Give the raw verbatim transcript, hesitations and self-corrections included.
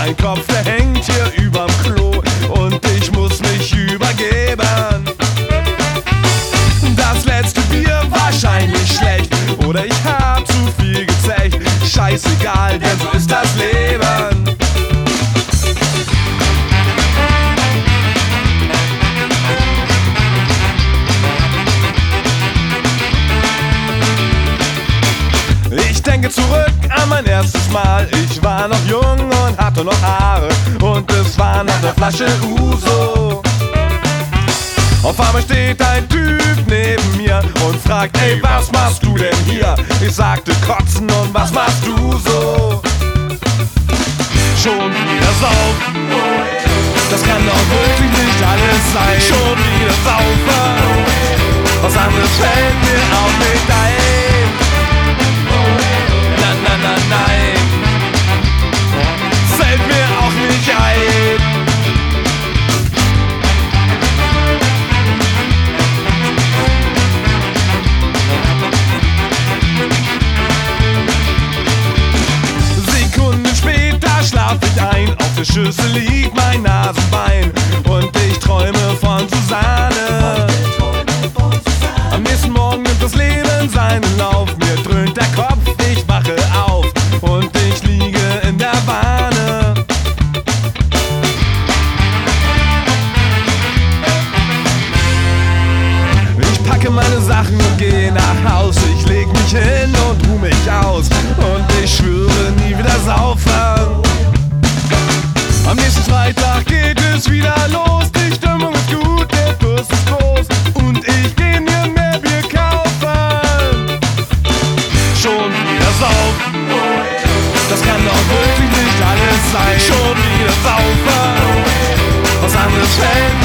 Mein Kopf, der hängt hier überm Klo und ich muss mich übergeben. Das letzte Bier wahrscheinlich schlecht oder ich hab zu viel gezecht. Scheißegal, denn so ist das Leben. Ich denke zurück an mein erstes Mal. Ich war noch jung und hatte noch Haare und es war noch eine Flasche Uso. Auf einmal steht ein Typ neben mir und fragt: Ey, was machst du denn hier? Ich sagte: Kotzen. Und was machst du so? Schon wieder saufen, das kann doch wirklich nicht alles sein. Schon wieder saufen, was anderes fällt mir auch nicht ein. Nein, nein, nein, nein, fällt mir auch nicht ein. Sekunden später schlaf ich ein, auf der Schüssel liegt mein Nasenbein und ich träume von Susanne. Am nächsten Morgen nimmt das Leben seinen Lauf, mir dröhnt der Kopf, ich wache auf und ich liege in der Wanne. Ich packe meine Sachen und gehe nach Haus, ich leg mich hin und ruh mich aus und ich schwöre nie wieder saufen. Am nächsten Freitag geht es wieder los, die Stimmung ist gut, der Durst ist groß und ich geh mir mehr Bier kaufen. Schon wieder saufen, das kann doch wirklich nicht alles sein. Schon wieder saufen, was anderes fällt